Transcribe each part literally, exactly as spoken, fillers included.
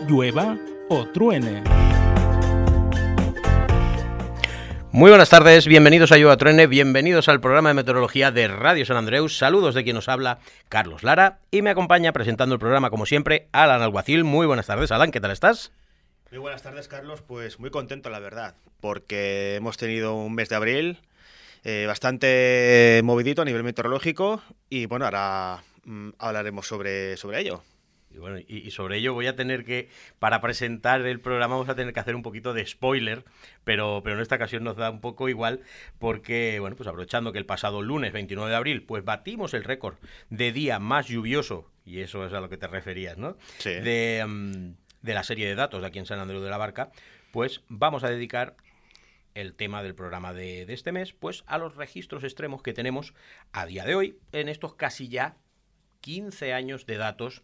llueva o truene. Muy buenas tardes, bienvenidos a Llueva o Truene, bienvenidos al programa de meteorología de Radio San Andreu. Saludos de quien nos habla, Carlos Lara, y me acompaña presentando el programa, como siempre, Alan Alguacil. Muy buenas tardes, Alan, ¿qué tal estás? Muy buenas tardes, Carlos. Pues muy contento, la verdad, porque hemos tenido un mes de abril eh, bastante movidito a nivel meteorológico y bueno, ahora mmm, hablaremos sobre, sobre ello. Y bueno, y, y sobre ello voy a tener que, para presentar el programa, vamos a tener que hacer un poquito de spoiler, pero, pero en esta ocasión nos da un poco igual porque, bueno, pues aprovechando que el pasado lunes veintinueve de abril, pues batimos el récord de día más lluvioso, y eso es a lo que te referías, ¿no? Sí. De, um, de la serie de datos de aquí en San Andreu de la Barca, pues vamos a dedicar el tema del programa de, de este mes, pues a los registros extremos que tenemos a día de hoy en estos casi ya quince años de datos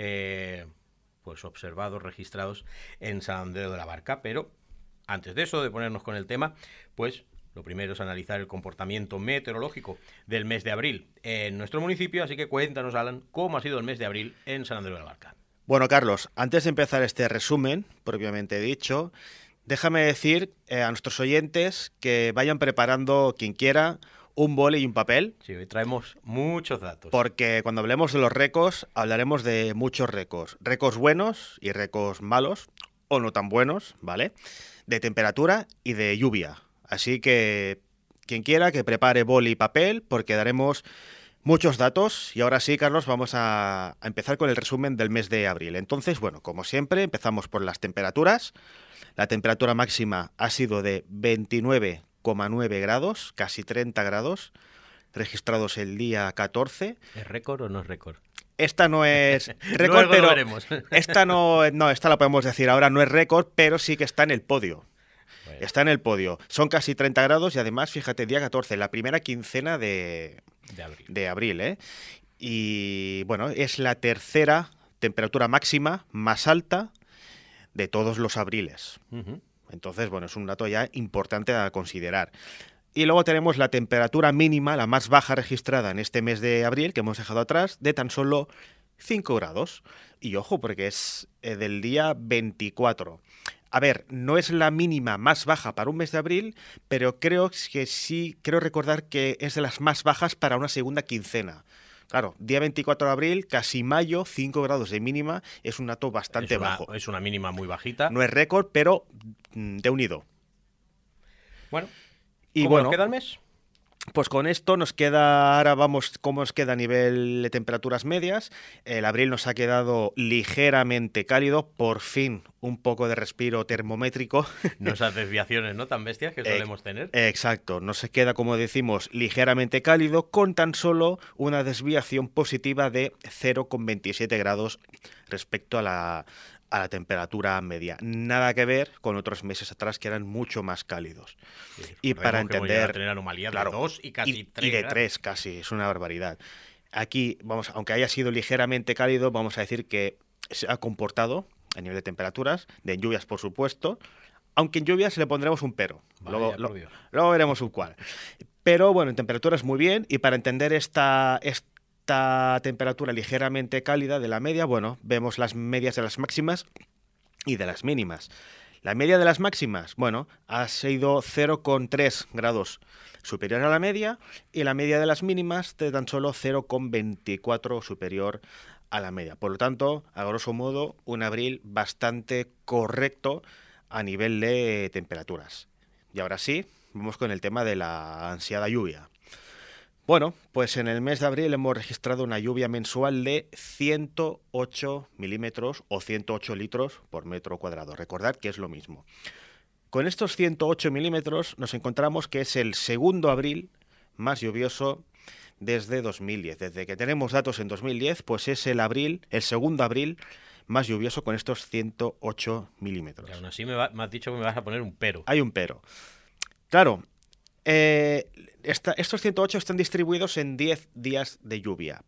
eh, pues observados, registrados en San Andreu de la Barca. Pero antes de eso, de ponernos con el tema, pues lo primero es analizar el comportamiento meteorológico del mes de abril en nuestro municipio. Así que cuéntanos, Alan, cómo ha sido el mes de abril en San Andreu de la Barca. Bueno, Carlos, antes de empezar este resumen, propiamente dicho, déjame decir eh, a nuestros oyentes que vayan preparando, quien quiera, un boli y un papel. Sí, hoy traemos muchos datos. Porque cuando hablemos de los récords, hablaremos de muchos récords. Récords buenos y récords malos, o no tan buenos, ¿vale? De temperatura y de lluvia. Así que quien quiera que prepare boli y papel, porque daremos muchos datos. Y ahora sí, Carlos, vamos a, a empezar con el resumen del mes de abril. Entonces, bueno, como siempre, empezamos por las temperaturas. La temperatura máxima ha sido de veintinueve coma nueve grados, casi treinta grados, registrados el día catorce. ¿Es récord o no es récord? Esta no es récord, pero lo veremos. esta no, no, esta la podemos decir ahora, no es récord, pero sí que está en el podio. Bueno. Está en el podio. Son casi treinta grados y además, fíjate, día catorce, la primera quincena de, de abril. De abril, ¿eh? Y bueno, es la tercera temperatura máxima más alta de todos los abriles. Uh-huh. Entonces, bueno, es un dato ya importante a considerar. Y luego tenemos la temperatura mínima, la más baja registrada en este mes de abril, que hemos dejado atrás, de tan solo cinco grados. Y ojo, porque es eh, del día veinticuatro. A ver, no es la mínima más baja para un mes de abril, pero creo que sí, creo recordar que es de las más bajas para una segunda quincena. Claro, día veinticuatro de abril, casi mayo, cinco grados de mínima, es un dato bastante es una, bajo. Es una mínima muy bajita. No es récord, pero de unido. Bueno, y ¿cómo bueno, nos queda el mes? Pues con esto nos queda, ahora vamos cómo nos queda a nivel de temperaturas medias. El abril nos ha quedado ligeramente cálido, por fin un poco de respiro termométrico. No esas desviaciones, ¿no?, tan bestias que solemos eh, tener. Exacto, nos queda, como decimos, ligeramente cálido con tan solo una desviación positiva de cero coma veintisiete grados respecto a la, a la temperatura media. Nada que ver con otros meses atrás que eran mucho más cálidos. Sí, y para entender... A tener anomalías claro, de dos y casi y, tres. Y de tres casi, es una barbaridad. Aquí, vamos, aunque haya sido ligeramente cálido, vamos a decir que se ha comportado a nivel de temperaturas, de lluvias por supuesto, aunque en lluvias le pondremos un pero. Vaya, luego, lo, luego veremos un cuál. Pero bueno, en temperaturas muy bien, y para entender esta... esta Esta temperatura ligeramente cálida de la media, bueno, vemos las medias de las máximas y de las mínimas. La media de las máximas, bueno, ha sido cero coma tres grados superior a la media, y la media de las mínimas de tan solo cero coma veinticuatro superior a la media. Por lo tanto, a grosso modo, un abril bastante correcto a nivel de temperaturas. Y ahora sí, vamos con el tema de la ansiada lluvia. Bueno, pues en el mes de abril hemos registrado una lluvia mensual de ciento ocho milímetros o ciento ocho litros por metro cuadrado. Recordad que es lo mismo. Con estos ciento ocho milímetros nos encontramos que es el segundo abril más lluvioso desde dos mil diez. Desde que tenemos datos en dos mil diez, pues es el abril, el segundo abril más lluvioso con estos ciento ocho milímetros. Y aún así me, va, me has dicho que me vas a poner un pero. Hay un pero. Claro. Eh, esta, estos ciento ocho están distribuidos en diez días de lluvia.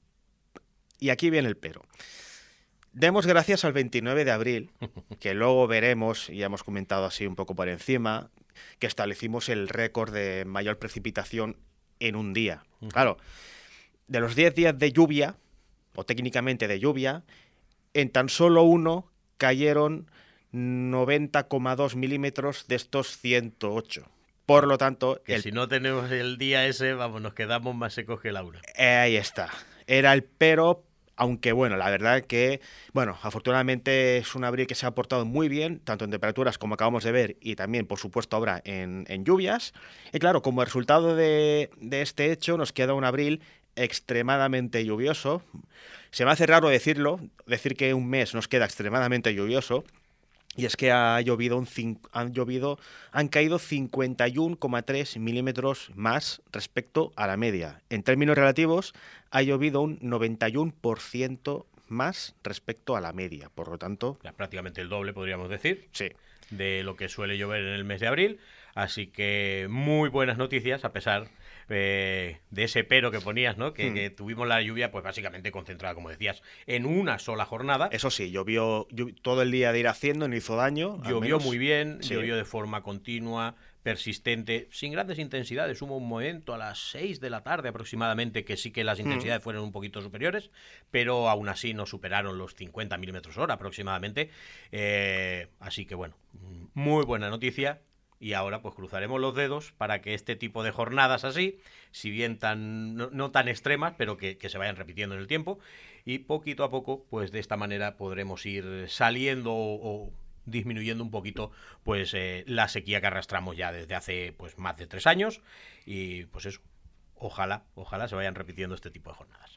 Y aquí viene el pero. Demos gracias al veintinueve de abril, que luego veremos, y ya hemos comentado así un poco por encima, que establecimos el récord de mayor precipitación en un día. Claro, de los diez días de lluvia, o técnicamente de lluvia, en tan solo uno cayeron noventa coma dos milímetros de estos ciento ocho. Por lo tanto... Que el... si no tenemos el día ese, vamos, nos quedamos más secos que Laura. Eh, ahí está. Era el pero, aunque bueno, la verdad que, bueno, afortunadamente es un abril que se ha portado muy bien, tanto en temperaturas como acabamos de ver, y también, por supuesto, ahora en, en lluvias. Y claro, como resultado de, de este hecho, nos queda un abril extremadamente lluvioso. Se me hace raro decirlo, decir que un mes nos queda extremadamente lluvioso, y es que ha llovido un cinco, han llovido, han caído cincuenta y uno coma tres milímetros más respecto a la media. En términos relativos, ha llovido un noventa y uno por ciento más respecto a la media. Por lo tanto... Ya, prácticamente el doble, podríamos decir, sí, de lo que suele llover en el mes de abril. Así que muy buenas noticias, a pesar eh, de ese pero que ponías, ¿no? Que, hmm. que tuvimos la lluvia, pues básicamente concentrada, como decías, en una sola jornada. Eso sí, llovió, llovió todo el día de ir haciendo, no hizo daño. Llovió muy bien, sí. llovió de forma continua, persistente, sin grandes intensidades. Hubo un momento a las seis de la tarde aproximadamente que sí que las intensidades hmm. fueron un poquito superiores, pero aún así no superaron los cincuenta milímetros hora aproximadamente. Eh, así que bueno, muy buena noticia. Y ahora pues cruzaremos los dedos para que este tipo de jornadas así, si bien tan no, no tan extremas, pero que, que se vayan repitiendo en el tiempo, y poquito a poco, pues de esta manera podremos ir saliendo o, o disminuyendo un poquito pues eh, la sequía que arrastramos ya desde hace pues más de tres años. Y pues eso, ojalá, ojalá se vayan repitiendo este tipo de jornadas.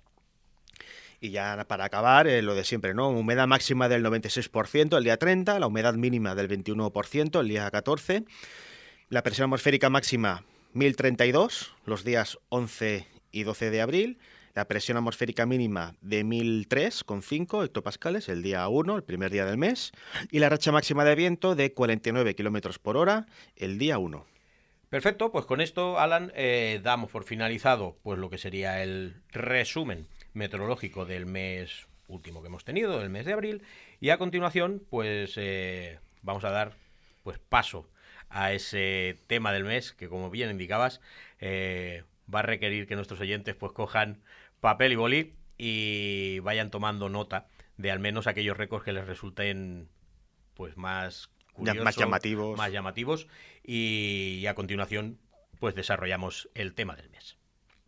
Y ya para acabar, eh, lo de siempre, ¿no? Humedad máxima del noventa y seis por ciento el día treinta, la humedad mínima del veintiuno por ciento el día catorce, la presión atmosférica máxima mil treinta y dos los días once y doce de abril, la presión atmosférica mínima de mil tres coma cinco hectopascales el día uno, el primer día del mes, y la racha máxima de viento de cuarenta y nueve kilómetros por hora el día uno. Perfecto, pues con esto, Alan, eh, damos por finalizado pues lo que sería el resumen meteorológico del mes último que hemos tenido, el mes de abril, y a continuación pues eh, vamos a dar pues paso a ese tema del mes que, como bien indicabas, eh, va a requerir que nuestros oyentes pues cojan papel y boli y vayan tomando nota de al menos aquellos récords que les resulten pues más curiosos, más llamativos, más llamativos y, y a continuación pues desarrollamos el tema del mes.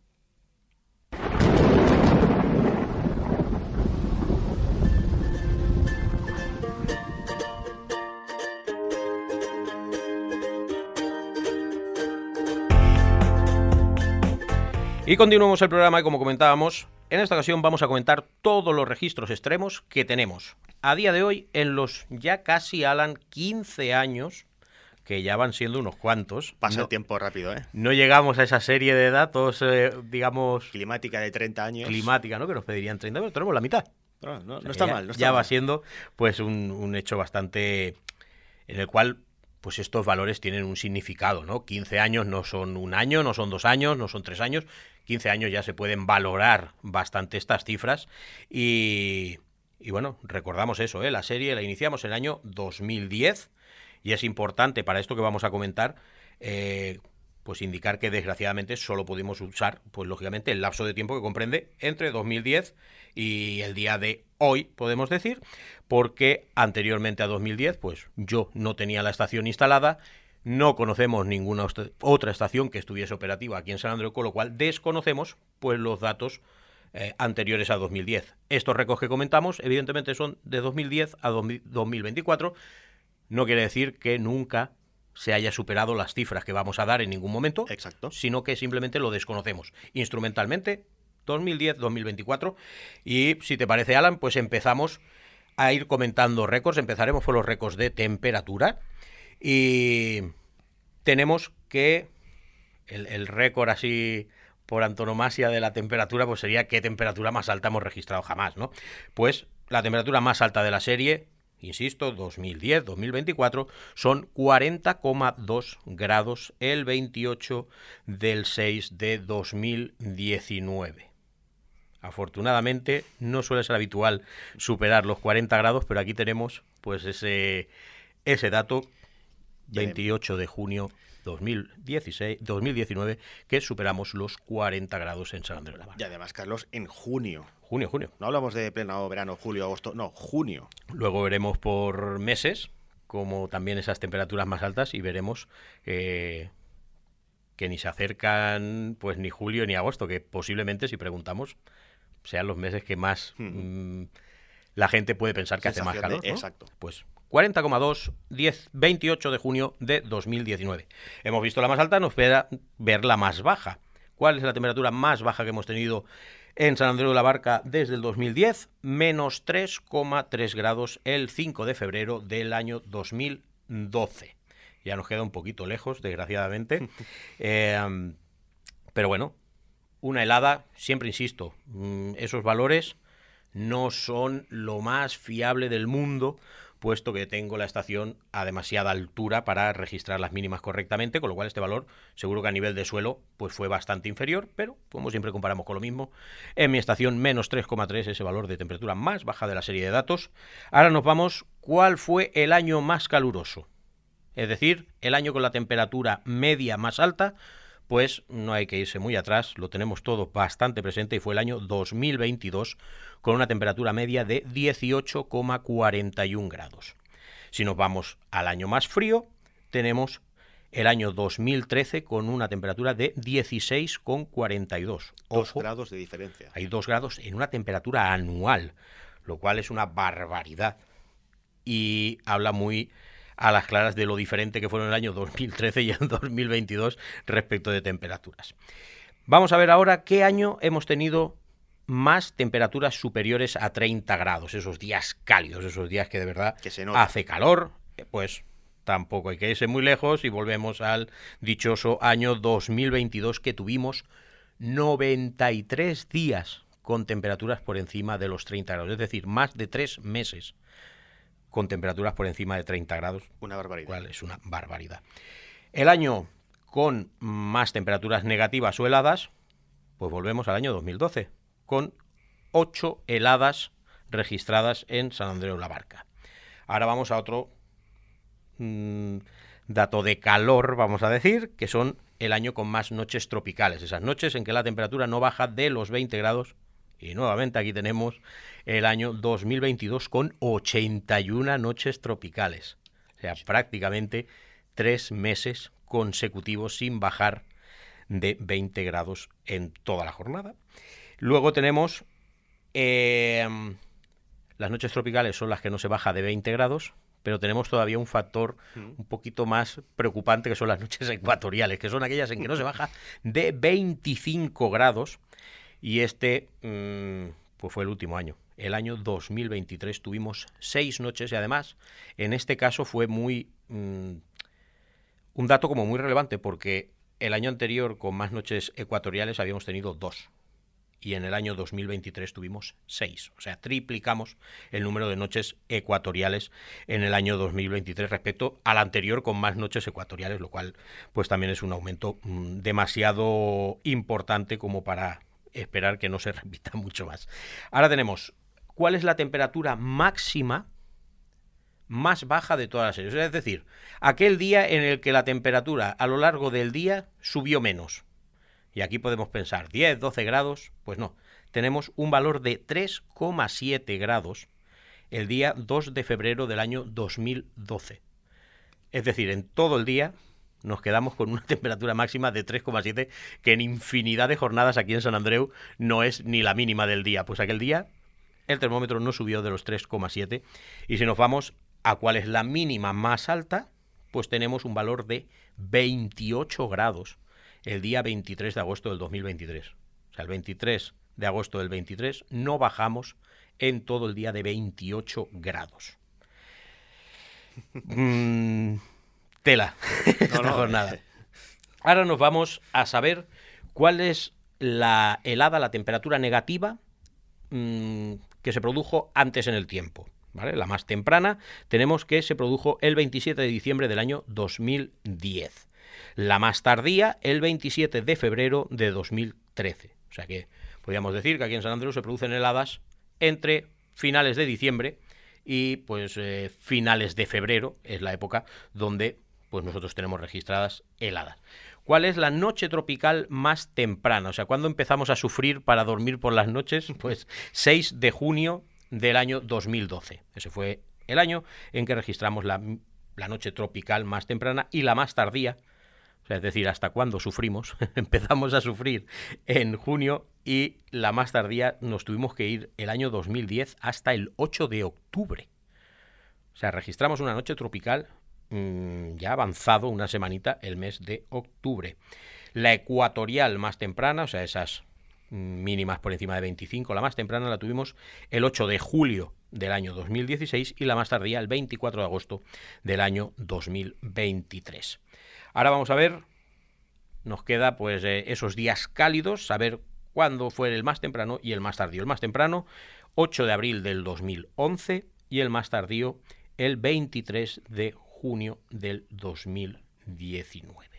Y continuamos el programa y, como comentábamos, en esta ocasión vamos a comentar todos los registros extremos que tenemos a día de hoy en los ya casi, Alan, quince años, que ya van siendo unos cuantos. Pasa no, el tiempo rápido, ¿eh? No llegamos a esa serie de datos, eh, digamos... climática de treinta años. Climática, ¿no? Que nos pedirían treinta, pero tenemos la mitad. No, no, o sea, no está ya, mal. No está ya mal. va siendo pues un, un hecho bastante... en el cual... pues estos valores tienen un significado, ¿no? quince años no son un año, no son dos años, no son tres años. quince años ya se pueden valorar bastante estas cifras. Y, y bueno, recordamos eso, ¿eh? La serie la iniciamos en el año dos mil diez. Y es importante para esto que vamos a comentar, eh, pues indicar que desgraciadamente solo pudimos usar, pues lógicamente, el lapso de tiempo que comprende entre dos mil diez y el día de hoy, podemos decir, porque anteriormente a dos mil diez, pues yo no tenía la estación instalada, no conocemos ninguna otra estación que estuviese operativa aquí en San Andreu, con lo cual desconocemos pues los datos eh, anteriores a dos mil diez. Estos récords que comentamos, evidentemente, son de dos mil diez a dos mil veinticuatro. No quiere decir que nunca se haya superado las cifras que vamos a dar en ningún momento. Exacto. Sino que simplemente lo desconocemos. Instrumentalmente, dos mil diez a dos mil veinticuatro. Y si te parece, Alan, pues empezamos a ir comentando récords. Empezaremos por los récords de temperatura. Y tenemos que el, el récord así por antonomasia de la temperatura pues sería qué temperatura más alta hemos registrado jamás, ¿no? Pues la temperatura más alta de la serie, insisto, dos mil diez a dos mil veinticuatro, son cuarenta coma dos grados el veintiocho del seis de dos mil diecinueve. Afortunadamente no suele ser habitual superar los cuarenta grados, pero aquí tenemos pues ese, ese dato, veintiocho de junio dos mil dieciséis, dos mil diecinueve, que superamos los cuarenta grados en San Andreu de la Barca. Y además, Carlos, en junio. Junio, junio. No hablamos de pleno verano, julio, agosto, no, junio. Luego veremos por meses, como también esas temperaturas más altas, y veremos eh, que ni se acercan pues ni julio ni agosto, que posiblemente, si preguntamos, sean los meses que más mm. Mm, la gente puede pensar que hace más calor, de, ¿no? Exacto. Pues cuarenta coma dos, diez, veintiocho de junio de dos mil diecinueve. Hemos visto la más alta, nos espera ver la más baja. ¿Cuál es la temperatura más baja que hemos tenido en San Andreu de la Barca desde el dos mil diez? Menos tres coma tres grados el cinco de febrero del año dos mil doce. Ya nos queda un poquito lejos, desgraciadamente. eh, pero bueno, una helada, siempre insisto, esos valores no son lo más fiable del mundo, puesto que tengo la estación a demasiada altura para registrar las mínimas correctamente, con lo cual este valor seguro que a nivel de suelo pues fue bastante inferior, pero como siempre comparamos con lo mismo, en mi estación menos tres coma tres, ese valor de temperatura más baja de la serie de datos. Ahora nos vamos, ¿cuál fue el año más caluroso? Es decir, el año con la temperatura media más alta. Pues no hay que irse muy atrás, lo tenemos todo bastante presente, y fue el año dos mil veintidós con una temperatura media de dieciocho coma cuarenta y uno grados. Si nos vamos al año más frío, tenemos el año dos mil trece con una temperatura de dieciséis coma cuarenta y dos. Dos grados de diferencia. Hay dos grados en una temperatura anual, lo cual es una barbaridad. Y habla muy a las claras de lo diferente que fueron el año dos mil trece y el dos mil veintidós respecto de temperaturas. Vamos a ver ahora qué año hemos tenido más temperaturas superiores a treinta grados, esos días cálidos, esos días que de verdad que se nota. Hace calor, pues tampoco hay que irse muy lejos y volvemos al dichoso año dos mil veintidós, que tuvimos noventa y tres días con temperaturas por encima de los treinta grados, es decir, más de tres meses con temperaturas por encima de treinta grados. Una barbaridad. Cual es una barbaridad. El año con más temperaturas negativas o heladas, pues volvemos al año dos mil doce, con ocho heladas registradas en San Andreu de la Barca. Ahora vamos a otro mmm, dato de calor, vamos a decir, que son el año con más noches tropicales, esas noches en que la temperatura no baja de los veinte grados. Y nuevamente aquí tenemos el año dos mil veintidós con ochenta y una noches tropicales. O sea, prácticamente tres meses consecutivos sin bajar de veinte grados en toda la jornada. Luego tenemos eh, las noches tropicales, son las que no se baja de veinte grados, pero tenemos todavía un factor un poquito más preocupante, que son las noches ecuatoriales, que son aquellas en que no se baja de veinticinco grados. Y este mmm, pues fue el último año. El año dos mil veintitrés tuvimos seis noches, y además en este caso fue muy mmm, un dato como muy relevante, porque el año anterior con más noches ecuatoriales habíamos tenido dos, y en el año dos mil veintitrés tuvimos seis. O sea, triplicamos el número de noches ecuatoriales en el año dos mil veintitrés respecto al anterior con más noches ecuatoriales, lo cual pues también es un aumento mmm, demasiado importante como para esperar que no se repita mucho más. Ahora tenemos, ¿cuál es la temperatura máxima más baja de todas las series? Es decir, aquel día en el que la temperatura a lo largo del día subió menos. Y aquí podemos pensar, diez, doce grados, pues no. Tenemos un valor de tres coma siete grados el día dos de febrero del año dos mil doce. Es decir, en todo el día nos quedamos con una temperatura máxima de tres coma siete, que en infinidad de jornadas aquí en San Andreu no es ni la mínima del día. Pues aquel día el termómetro no subió de los tres coma siete, y si nos vamos a cuál es la mínima más alta, pues tenemos un valor de veintiocho grados el día veintitrés de agosto del dos mil veintitrés. O sea, el veintitrés de agosto del veintitrés no bajamos en todo el día de veintiocho grados. Mm, tela esta no, no, jornada. Eh. Ahora nos vamos a saber cuál es la helada, la temperatura negativa mmm, que se produjo antes en el tiempo. ¿Vale? La más temprana tenemos que se produjo el veintisiete de diciembre del año dos mil diez. La más tardía, el veintisiete de febrero de dos mil trece. O sea que podríamos decir que aquí en San Andreu se producen heladas entre finales de diciembre y pues eh, finales de febrero, es la época donde pues nosotros tenemos registradas heladas. ¿Cuál es la noche tropical más temprana? O sea, ¿cuándo empezamos a sufrir para dormir por las noches? Pues seis de junio del año dos mil doce. Ese fue el año en que registramos la, la noche tropical más temprana y la más tardía. O sea, es decir, hasta cuándo sufrimos. Empezamos a sufrir en junio y la más tardía nos tuvimos que ir el año dos mil diez hasta el ocho de octubre. O sea, registramos una noche tropical mmm, ya avanzado una semanita el mes de octubre. La ecuatorial más temprana, o sea, esas mínimas por encima de veinticinco, la más temprana la tuvimos el ocho de julio del año dos mil dieciséis y la más tardía el veinticuatro de agosto del año dos mil veintitrés. Ahora vamos a ver, nos queda pues eh, esos días cálidos, saber cuándo fue el más temprano y el más tardío. El más temprano, ocho de abril del dos mil once y el más tardío, el veintitrés de junio del dos mil diecinueve.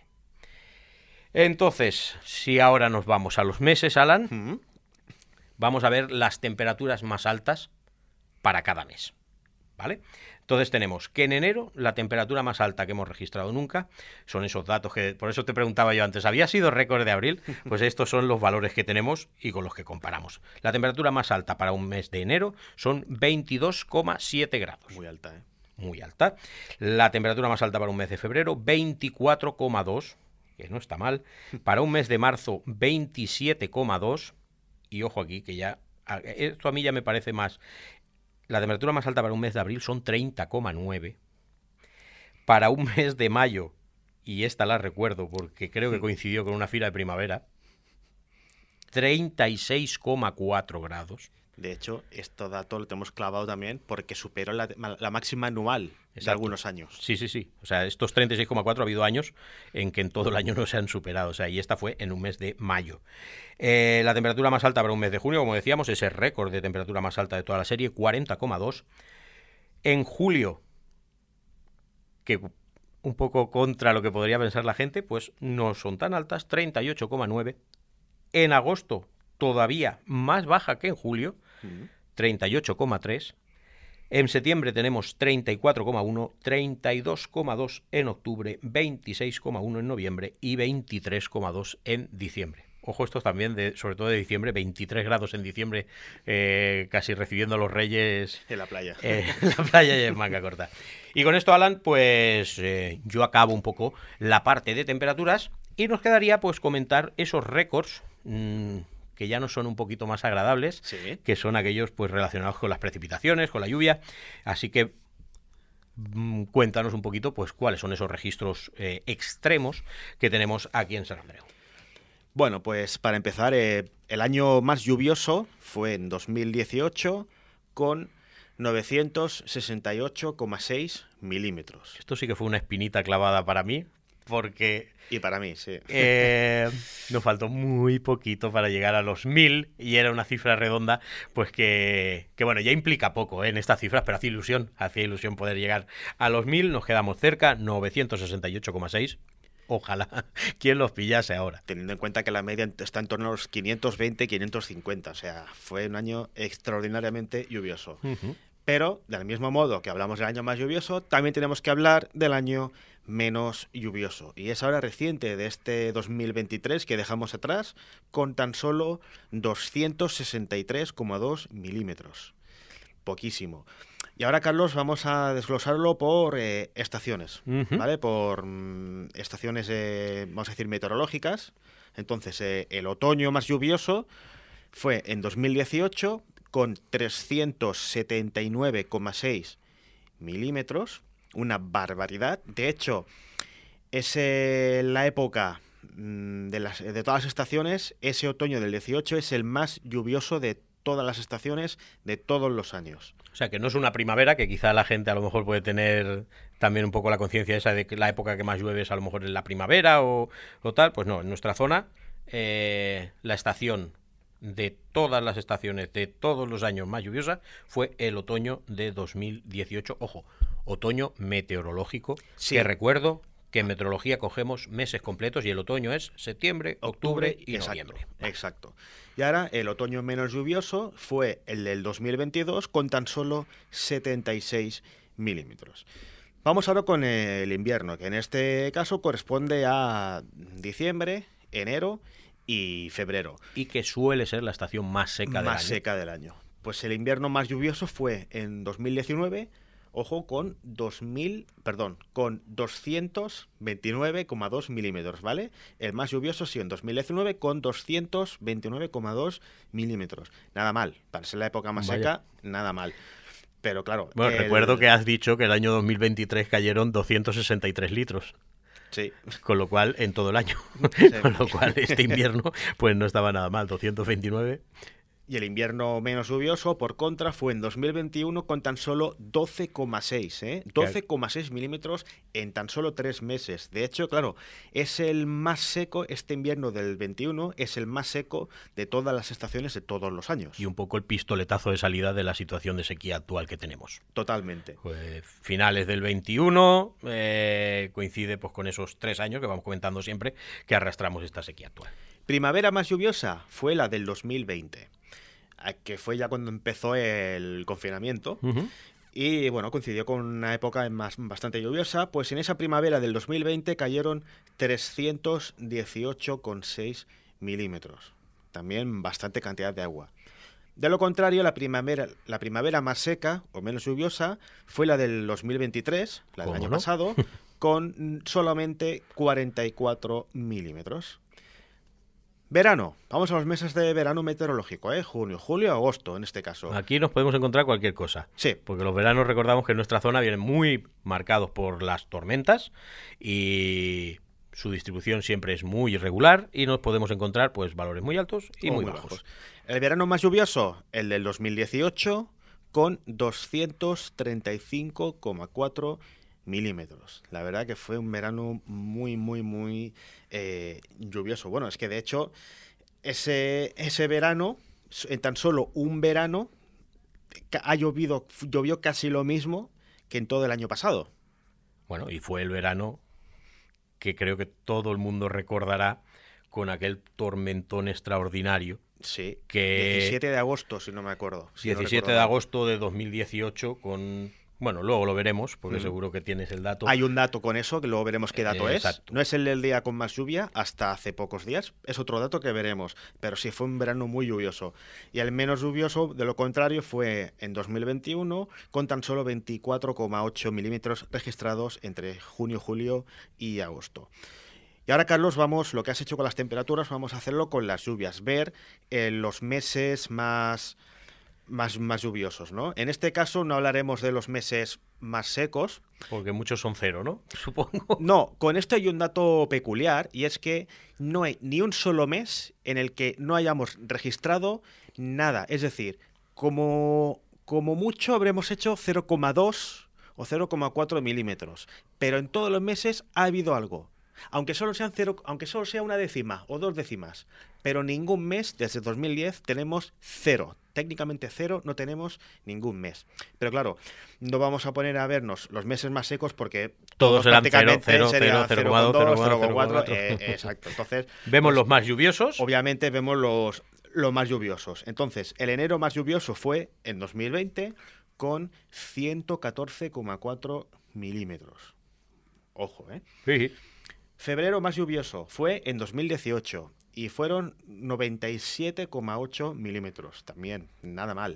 Entonces, si ahora nos vamos a los meses, Alan, uh-huh. vamos a ver las temperaturas más altas para cada mes, ¿vale? Entonces tenemos que en enero la temperatura más alta que hemos registrado nunca, son esos datos que, por eso te preguntaba yo antes, ¿había sido récord de abril? Pues estos son los valores que tenemos y con los que comparamos. La temperatura más alta para un mes de enero son veintidós coma siete grados. Muy alta, ¿eh? Muy alta. La temperatura más alta para un mes de febrero, veinticuatro coma dos, que no está mal. Para un mes de marzo, veintisiete coma dos. Y ojo aquí, que ya, esto a mí ya me parece más. La temperatura más alta para un mes de abril son treinta coma nueve. Para un mes de mayo, y esta la recuerdo porque creo que coincidió con una fila de primavera, treinta y seis coma cuatro grados. De hecho, este dato lo tenemos clavado también porque superó la, la máxima anual. Exacto. De algunos años. Sí, sí, sí. O sea, estos treinta y seis coma cuatro ha habido años en que en todo el año no se han superado. O sea, y esta fue en un mes de mayo. Eh, la temperatura más alta para un mes de junio, como decíamos, es el récord de temperatura más alta de toda la serie, cuarenta coma dos. En julio, que un poco contra lo que podría pensar la gente, pues no son tan altas, treinta y ocho coma nueve. En agosto, todavía más baja que en julio, treinta y ocho coma tres. En septiembre tenemos treinta y cuatro coma uno, treinta y dos coma dos en octubre, veintiséis coma uno en noviembre y veintitrés coma dos en diciembre. Ojo, estos también, de, sobre todo de diciembre, veintitrés grados en diciembre, eh, casi recibiendo a los reyes... En la playa. Eh, en la playa y en manga corta. Y con esto, Alan, pues eh, yo acabo un poco la parte de temperaturas y nos quedaría pues comentar esos récords... Mmm, que ya no son un poquito más agradables, sí. que son aquellos pues relacionados con las precipitaciones, con la lluvia. Así que mmm, cuéntanos un poquito pues cuáles son esos registros eh, extremos que tenemos aquí en San Andreu. Bueno, pues para empezar, eh, el año más lluvioso fue en dos mil dieciocho con novecientos sesenta y ocho coma seis milímetros. Esto sí que fue una espinita clavada para mí, porque... Y para mí, sí. Eh, nos faltó muy poquito para llegar a los mil y era una cifra redonda, pues que, que bueno, ya implica poco ¿eh? en estas cifras, pero hacía ilusión, hacía ilusión poder llegar a los mil, nos quedamos cerca, novecientos sesenta y ocho coma seis. Ojalá quien los pillase ahora. Teniendo en cuenta que la media está en torno a los quinientos veinte, quinientos cincuenta, o sea, fue un año extraordinariamente lluvioso. Uh-huh. Pero, del mismo modo que hablamos del año más lluvioso, también tenemos que hablar del año menos lluvioso. Y es ahora reciente, de este dos mil veintitrés que dejamos atrás, con tan solo doscientos sesenta y tres coma dos milímetros. Poquísimo. Y ahora, Carlos, vamos a desglosarlo por eh, estaciones, uh-huh. ¿vale? Por mm, estaciones, eh, vamos a decir, meteorológicas. Entonces, eh, el otoño más lluvioso fue en dos mil dieciocho con trescientos setenta y nueve coma seis milímetros. Una barbaridad. De hecho, es eh, la época mm, de, las, de todas las estaciones, ese otoño del dieciocho es el más lluvioso de todas las estaciones de todos los años. O sea, que no es una primavera, que quizá la gente a lo mejor puede tener también un poco la conciencia esa de que la época que más llueve es a lo mejor en la primavera o, o tal. Pues no, en nuestra zona, eh, la estación de todas las estaciones de todos los años más lluviosa fue el otoño de dos mil dieciocho. Ojo, otoño meteorológico, sí. que recuerdo que en meteorología cogemos meses completos y el otoño es septiembre, octubre, octubre y exacto, noviembre. Exacto. Y ahora el otoño menos lluvioso fue el del dos mil veintidós con tan solo setenta y seis milímetros. Vamos ahora con el invierno, que en este caso corresponde a diciembre, enero y febrero. Y que suele ser la estación más seca del año. Más seca del año. Pues el invierno más lluvioso fue en dos mil diecinueve, ojo, con dos mil, perdón, con doscientos veintinueve coma dos milímetros, ¿vale? El más lluvioso sí en dos mil diecinueve con doscientos veintinueve coma dos milímetros. Nada mal, para ser la época más Vaya. seca, nada mal. Pero claro... Bueno, el... recuerdo que has dicho que el año dos mil veintitrés cayeron doscientos sesenta y tres litros. Sí. Con lo cual, en todo el año. Sí. Con lo cual, este invierno, pues no estaba nada mal, doscientos veintinueve. Y el invierno menos lluvioso, por contra, fue en dos mil veintiuno con tan solo doce coma seis, ¿eh? doce coma seis milímetros en tan solo tres meses. De hecho, claro, es el más seco, este invierno del veintiuno es el más seco de todas las estaciones de todos los años. Y un poco el pistoletazo de salida de la situación de sequía actual que tenemos. Totalmente. Pues, finales del veintiuno, eh, coincide pues con esos tres años que vamos comentando siempre que arrastramos esta sequía actual. Primavera más lluviosa fue la del dos mil veinte. Que fue ya cuando empezó el confinamiento. Uh-huh. Y bueno, coincidió con una época más, bastante lluviosa. Pues en esa primavera del dos mil veinte cayeron trescientos dieciocho coma seis milímetros. También bastante cantidad de agua. De lo contrario, la primavera, la primavera más seca o menos lluviosa fue la del dos mil veintitrés, la del año no? pasado, con solamente cuarenta y cuatro milímetros. Verano. Vamos a los meses de verano meteorológico, ¿eh? Junio, julio, agosto, en este caso. Aquí nos podemos encontrar cualquier cosa. Sí. Porque los veranos, recordamos que en nuestra zona vienen muy marcados por las tormentas y su distribución siempre es muy irregular y nos podemos encontrar pues valores muy altos y o muy, muy bajos. bajos. El verano más lluvioso, el del dos mil dieciocho, con doscientos treinta y cinco coma cuatro milímetros. La verdad que fue un verano muy, muy, muy eh, lluvioso. Bueno, es que de hecho ese, ese verano, en tan solo un verano, ha llovido, llovió casi lo mismo que en todo el año pasado. Bueno, y fue el verano que creo que todo el mundo recordará con aquel tormentón extraordinario. Sí, que diecisiete de agosto, si no me acuerdo. Si diecisiete no de agosto de dos mil dieciocho con... Bueno, luego lo veremos, porque Mm. seguro que tienes el dato. Hay un dato con eso, que luego veremos qué dato Eh, es. exacto. No es el del día con más lluvia hasta hace pocos días, es otro dato que veremos. Pero sí fue un verano muy lluvioso. Y el menos lluvioso, de lo contrario, fue en dos mil veintiuno, con tan solo veinticuatro coma ocho milímetros registrados entre junio, julio y agosto. Y ahora, Carlos, vamos, lo que has hecho con las temperaturas, vamos a hacerlo con las lluvias. Ver eh, los meses más... Más, más lluviosos, ¿no? En este caso no hablaremos de los meses más secos. Porque muchos son cero, ¿no? Supongo. No, con esto hay un dato peculiar y es que no hay ni un solo mes en el que no hayamos registrado nada. Es decir, como, como mucho habremos hecho cero coma dos o cero coma cuatro milímetros, pero en todos los meses ha habido algo. Aunque solo sean cero, aunque solo sea una décima o dos décimas, pero ningún mes desde dos mil diez tenemos cero. Técnicamente cero, no tenemos ningún mes. Pero claro, no vamos a poner a vernos los meses más secos porque Todos eran prácticamente cero, cero, serían cero coma dos, cero coma dos, cero cero coma coma cuatro, cuatro. eh, exacto. Entonces, Vemos pues, los más lluviosos. obviamente vemos los, los más lluviosos. Entonces, el enero más lluvioso fue en dos mil veinte con ciento catorce coma cuatro milímetros. Ojo, ¿eh? Sí. Febrero más lluvioso fue en dos mil dieciocho y fueron noventa y siete coma ocho milímetros. También, nada mal.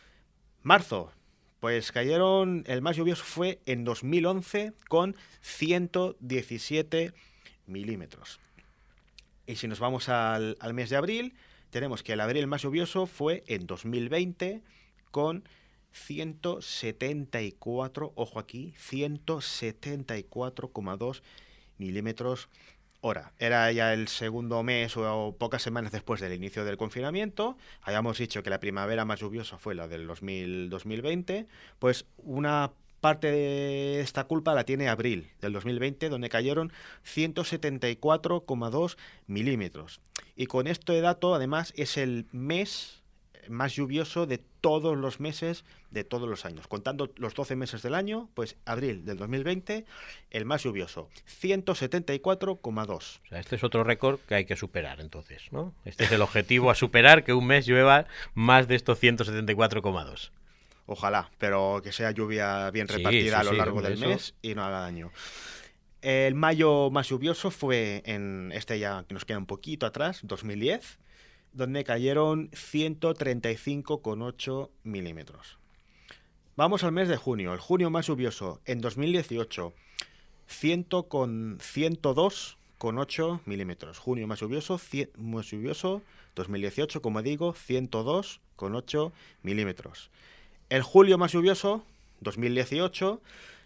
Marzo, pues cayeron, el más lluvioso fue en dos mil once con ciento diecisiete milímetros. Y si nos vamos al, al mes de abril, tenemos que el abril más lluvioso fue en dos mil veinte con ciento setenta y cuatro, ojo aquí, ciento setenta y cuatro coma dos milímetros hora. Era ya el segundo mes o pocas semanas después del inicio del confinamiento. Habíamos dicho que la primavera más lluviosa fue la del dos mil, dos mil veinte. Pues una parte de esta culpa la tiene abril del dos mil veinte, donde cayeron ciento setenta y cuatro coma dos milímetros. Y con este dato, además, es el mes más lluvioso de todos los meses de todos los años. Contando los doce meses del año, pues abril del dos mil veinte, el más lluvioso, ciento setenta y cuatro coma dos. O sea, este es otro récord que hay que superar, entonces, ¿no? Este es el objetivo a superar, que un mes llueva más de estos ciento setenta y cuatro coma dos. Ojalá, pero que sea lluvia bien repartida sí, sí, a lo largo sí, del eso. mes y no haga daño. El mayo más lluvioso fue en este ya que nos queda un poquito atrás, dos mil diez, donde cayeron ciento treinta y cinco coma ocho milímetros. Vamos al mes de junio. El junio más lluvioso en dos mil dieciocho, ciento dos coma ocho milímetros. Junio más lluvioso, cien, más lluvioso, dos mil dieciocho, como digo, ciento dos coma ocho milímetros. El julio más lluvioso, dos mil dieciocho,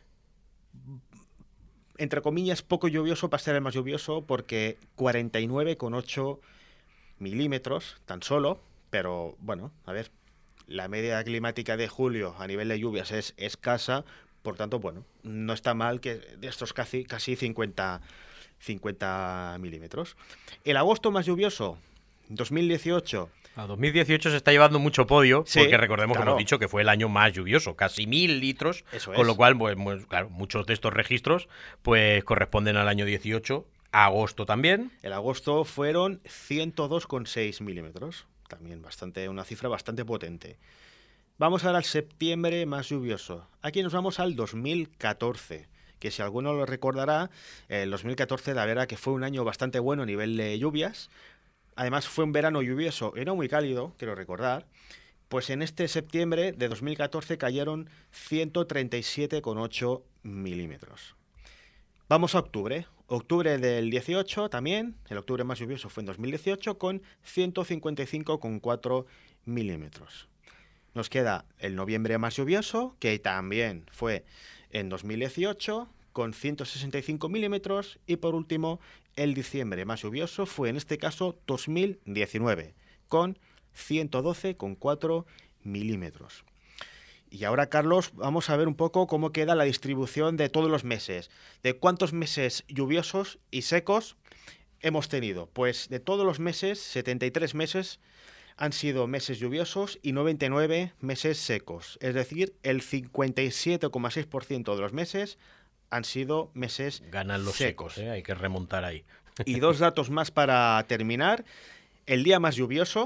entre comillas, poco lluvioso para ser el más lluvioso, porque cuarenta y nueve coma ocho milímetros, tan solo, pero bueno, a ver, la media climática de julio a nivel de lluvias es escasa, por tanto, bueno, no está mal que de estos casi, casi cincuenta milímetros. El agosto más lluvioso, dos mil dieciocho... A dos mil dieciocho se está llevando mucho podio, sí, porque recordemos claro. que hemos dicho que fue el año más lluvioso, casi mil litros, Eso con es. lo cual, pues, pues, claro, muchos de estos registros pues corresponden al año dieciocho, agosto también. El agosto fueron ciento dos coma seis milímetros, también bastante, una cifra bastante potente. Vamos ahora al septiembre más lluvioso. Aquí nos vamos al dos mil catorce, que si alguno lo recordará, el dos mil catorce la verdad que fue un año bastante bueno a nivel de lluvias. Además fue un verano lluvioso y no muy cálido, quiero recordar. Pues en este septiembre de dos mil catorce cayeron ciento treinta y siete coma ocho milímetros. Vamos a octubre. Octubre del dieciocho también, el octubre más lluvioso fue en dos mil dieciocho con ciento cincuenta y cinco coma cuatro milímetros. Nos queda el noviembre más lluvioso, que también fue en dos mil dieciocho con ciento sesenta y cinco milímetros, y por último el diciembre más lluvioso fue en este caso dos mil diecinueve con ciento doce coma cuatro milímetros. Y ahora, Carlos, vamos a ver un poco cómo queda la distribución de todos los meses. ¿De cuántos meses lluviosos y secos hemos tenido? Pues de todos los meses, setenta y tres meses han sido meses lluviosos y noventa y nueve meses secos. Es decir, el cincuenta y siete coma seis por ciento de los meses han sido meses Ganan los secos. secos, ¿eh? Hay que remontar ahí. Y dos datos más para terminar. El día más lluvioso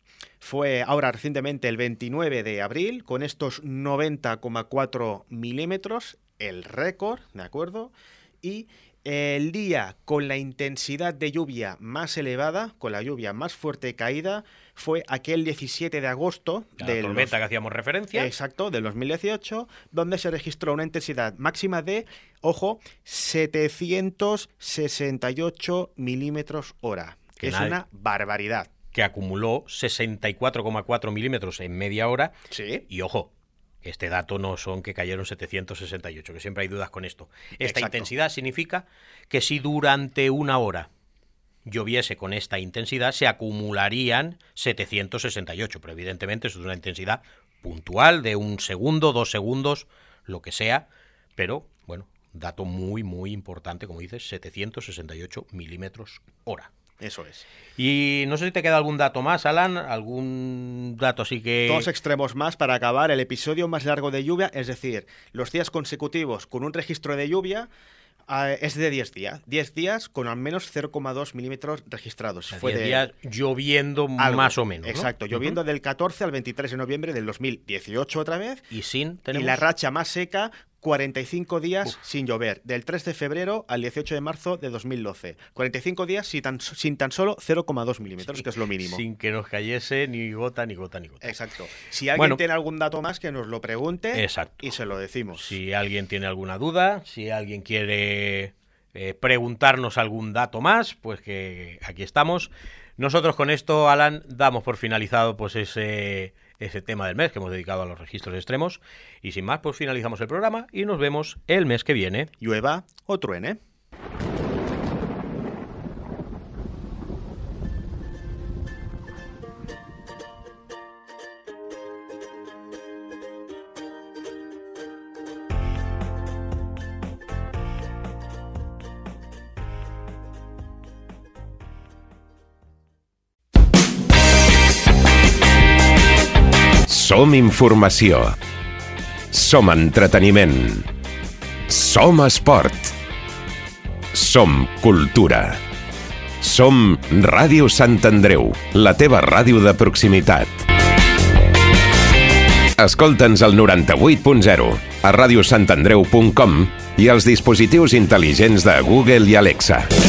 fue ahora recientemente el veintinueve de abril, con estos noventa coma cuatro milímetros, el récord, ¿de acuerdo? Y el día con la intensidad de lluvia más elevada, con la lluvia más fuerte caída, fue aquel diecisiete de agosto. La del tormenta dos... que hacíamos referencia. Exacto, del dos mil dieciocho, donde se registró una intensidad máxima de, ojo, setecientos sesenta y ocho milímetros hora. Que es nadie... una barbaridad. Que acumuló sesenta y cuatro coma cuatro milímetros en media hora. Sí. Y ojo, este dato no son que cayeron setecientos sesenta y ocho, que siempre hay dudas con esto. Esta Exacto. intensidad significa que si durante una hora lloviese con esta intensidad, se acumularían setecientos sesenta y ocho, pero evidentemente eso es una intensidad puntual de un segundo, dos segundos, lo que sea, pero bueno, dato muy, muy importante, como dices, setecientos sesenta y ocho milímetros hora. Eso es. Y no sé si te queda algún dato más, Alan, algún dato así que... Dos extremos más para acabar el episodio más largo de lluvia, es decir, los días consecutivos con un registro de lluvia uh, es de diez días. diez días con al menos cero coma dos milímetros registrados. O sea, Fue diez de... días lloviendo algo. Más o menos, ¿no? Exacto, lloviendo uh-huh. del catorce al veintitrés de noviembre del dos mil dieciocho otra vez. Y sin... ¿tenemos? Y la racha más seca... cuarenta y cinco días Uf. sin llover, del tres de febrero al dieciocho de marzo de dos mil doce. cuarenta y cinco días sin tan, sin tan solo cero coma dos milímetros, sí, que es lo mínimo. Sin que nos cayese ni gota, ni gota, ni gota. Exacto. Si alguien bueno, tiene algún dato más, que nos lo pregunte. Exacto. Y se lo decimos. Si alguien tiene alguna duda, si alguien quiere eh, preguntarnos algún dato más, pues que aquí estamos. Nosotros con esto, Alan, damos por finalizado pues ese... ese tema del mes que hemos dedicado a los registros extremos. Y sin más, pues finalizamos el programa y nos vemos el mes que viene. Llueva o truene. Som informació. Som entreteniment. Som esport. Som cultura. Som Ràdio Sant Andreu, la teva ràdio de proximitat. Escolta'ns al noranta-vuit punt zero, a radiosantandreu punt com i als dispositius intel·ligents de Google i Alexa.